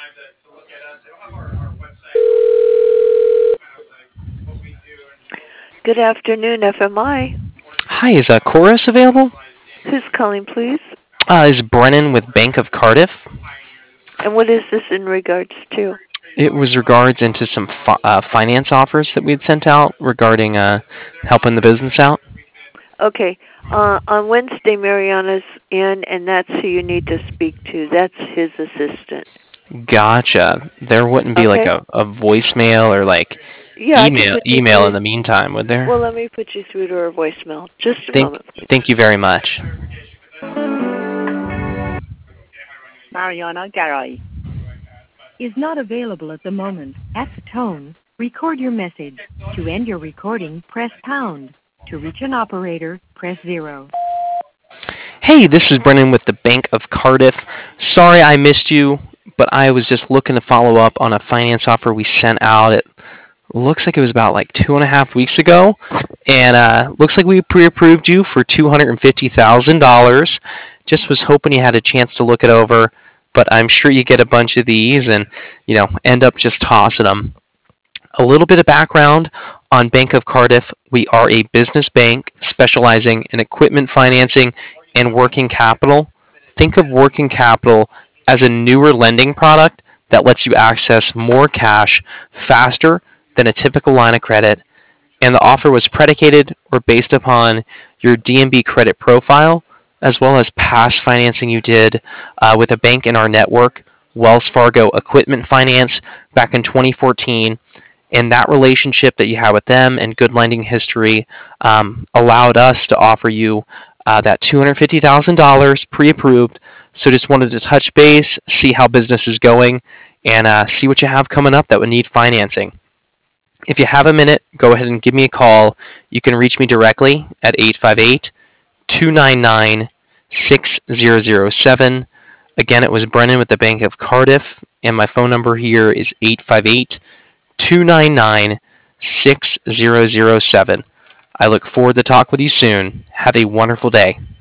Good afternoon, FMI. Hi, is Chorus available? Who's calling, please? Is Brennan with Bank of Cardiff? And what is this in regards to? It was regards into some finance offers that we had sent out regarding helping the business out. Okay. On Wednesday, Mariana's in, and that's who you need to speak to. That's his assistant. Gotcha. There wouldn't be like a voicemail or like email in the meantime, would there? Well, let me put you through to her voicemail. Just a moment, please. Thank you very much. Mariana Garay is not available at the moment. At the tone, record your message. To end your recording, press pound. To reach an operator, press 0. Hey, this is Brennan with the Bank of Cardiff. Sorry I missed you, but I was just looking to follow up on a finance offer we sent out. It looks like it was about like 2.5 weeks ago, and looks like we pre-approved you for $250,000. Just was hoping you had a chance to look it over, but I'm sure you get a bunch of these and, end up just tossing them. A little bit of background on Bank of Cardiff. We are a business bank specializing in equipment financing and working capital. Think of working capital as a newer lending product that lets you access more cash faster than a typical line of credit, and the offer was predicated or based upon your DNB credit profile, as well as past financing you did with a bank in our network, Wells Fargo Equipment Finance, back in 2014. And that relationship that you had with them and good lending history allowed us to offer you that $250,000 pre-approved. So just wanted to touch base, see how business is going, and see what you have coming up that would need financing. If you have a minute, go ahead and give me a call. You can reach me directly at 858-299-6007. Again, it was Brennan with the Bank of Cardiff, and my phone number here is 858-299-6007. I look forward to talk with you soon. Have a wonderful day.